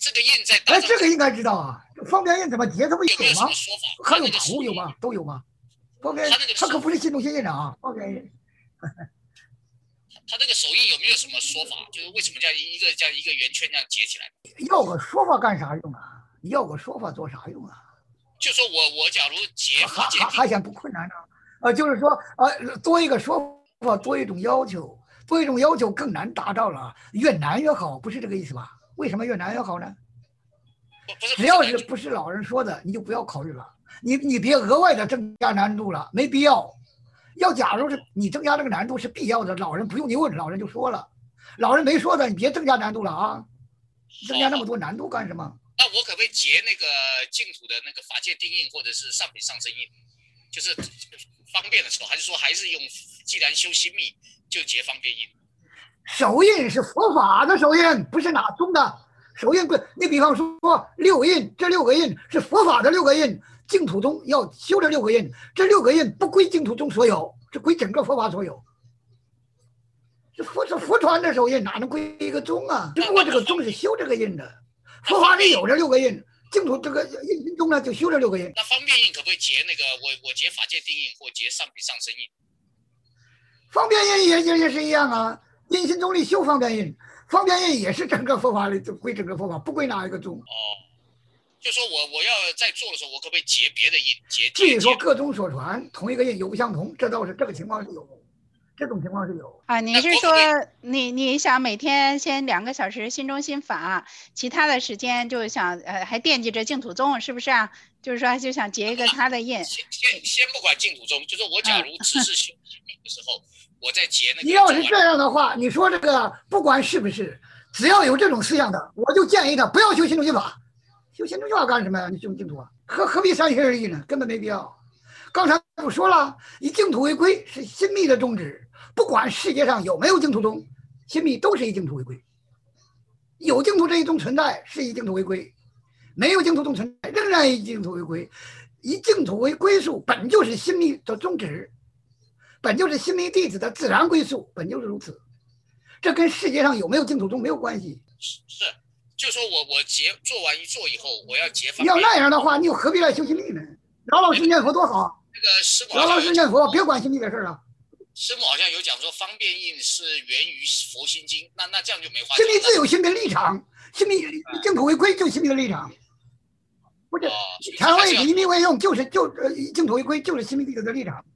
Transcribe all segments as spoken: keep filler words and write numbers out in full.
这个印在大哎， 藏这个应该知道啊。方便印怎么结？它不有没有什吗？ 么说法？ 还有那个图有吗？都有吗？方便他那个它可不是新中心印的啊，方便印。 他这个手印有没有什么说法？就是为什么叫一个叫一个圆圈这样结起来？ 要个说法干啥用啊？要个说法做啥用啊？ 就说我我假如结还法界定， 还还嫌不困难呢？呃，就是说呃，多一个说法，多一种要求，多一种要求更难达到了，越难越好，不是这个意思吧？为什么越难越好呢？ 不不是只要是不是老人说的，你就不要考虑了，你你别额外的增加难度了，没必要。要假如是你增加这个难度是必要的，老人不用你问，老人就说了。老人没说的，你别增加难度了啊！增加那么多难度干什么？ 那我可不可以结那个净土的那个法界定印，或者是上品上身印，就是方便的时候，还是说还是用？既然修心密，就结方便印。 手印是佛法的手印，不是哪宗的手印。不，你比方说六印，这六个印是佛法的六个印，净土宗要修这六个印，这六个印不归净土宗所有，是归整个佛法所有。这佛是佛传的手印，哪能归一个宗啊？只不过这个宗是修这个印的，佛法里有这六个印，净土这个印心宗呢就修这六个印。 那方便印可不可以结那个我我结法界定印或结上品上身印？ 方便印也也也是一样啊，印心宗里修方便印，方便印也是整个佛法里归整个佛法，不归哪一个宗。 哦，就说我我要在做的时候，我可不可以结别的印？结至于说各宗所传同一个印有不相同，这倒是这个情况是有。这种情况是有啊，你是说你你想每天先两个小时心中心法，其他的时间就想呃还惦记着净土宗，是不是啊？就是说就想结一个他的印。 先先先不管净土宗，就是我假如只是修心密的时候，我在结那个。 你要是这样的话，你说这个不管是不是，只要有这种思想的，我就建议他不要修心中心法。修心中心法干什么呀？你修净土啊？何何必三心二意呢？根本没必要。刚才我说了，以净土为归是心密的宗旨。不管世界上有没有净土宗，心密都是以净土为归。有净土这一宗存在，是以净土为归；没有净土宗存在，仍然以净土为归。以净土为归宿，本就是心密的宗旨，本就是心密弟子的自然归宿，本就是如此。这跟世界上有没有净土宗没有关系。 是，就说我我结做完一做以后，我要结。 要那样的话，你又何必来修心密呢？老老实念佛多好。 那个师母老老实念佛，别管心密的事了。 师母好像有讲说，方便印是源于佛心经，那那这样就没话讲。 心密自有心密立场，心密净土为归就心密的立场，不是禅位以密为用，就是就呃净土为归就是心密弟子的立场。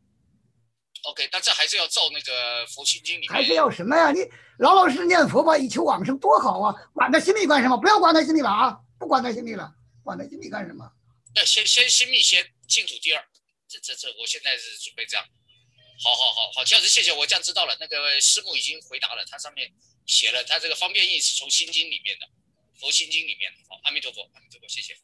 OK， 但这还是要照那个佛心经里面。 还是要什么呀？你老老实实念佛吧，以求往生多好啊！管他心密干什么？不要管他心密了啊！不管他心密了，管他心密干什么？ 对，先先心密先，净土第二。这这这，我现在是准备这样。好好好好，这样子谢谢，我这样知道了。那个师母已经回答了，他上面写了，他这个方便印是从心经里面的，佛心经里面的。好，阿弥陀佛，阿弥陀佛，谢谢。